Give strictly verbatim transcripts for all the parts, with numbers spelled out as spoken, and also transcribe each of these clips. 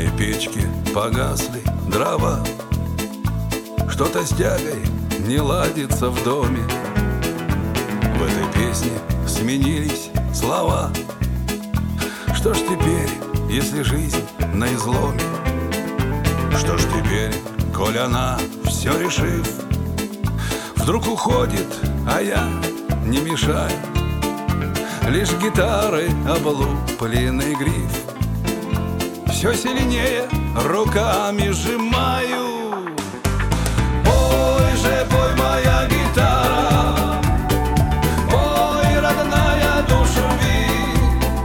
моей печке погасли дрова. Что-то с тягой не ладится в доме. В этой песне сменились слова. Что ж теперь, если жизнь на изломе? Что ж теперь, коль она, все решив, вдруг уходит, а я не мешаю? Лишь гитары облупленный гриф все сильнее руками сжимаю. Пой же, пой, моя гитара, пой, родная, душу рви.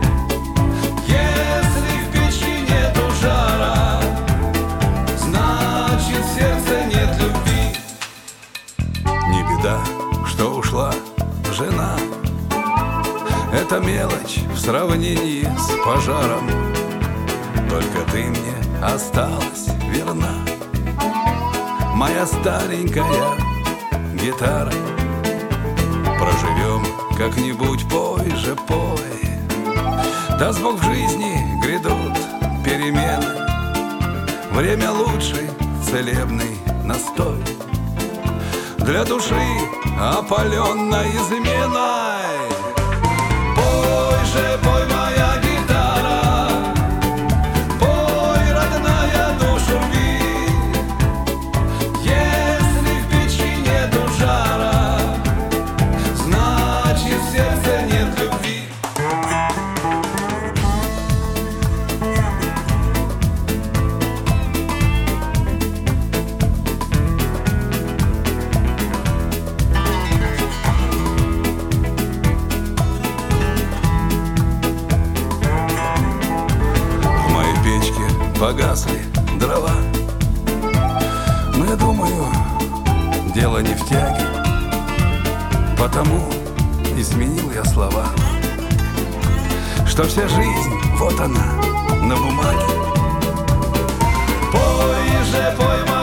Если в печи нету жара, значит, в сердце нет любви. Не беда, что ушла жена, это мелочь в сравнении с пожаром. Только ты мне осталась верна, моя старенькая гитара. Проживем как-нибудь, пой же, пой. Даст Бог, в жизни грядут перемены. Время лучший целебный настой для души, опаленной изменой. Пой же, пой, моя гитара, пой, родная, душу рви. Если в печи нету жара, значит, в сердце нет любви. Погасли дрова, но я думаю, дело не в тяге, потому и сменил я слова, что вся жизнь, вот она, на бумаге. Пой же, пой,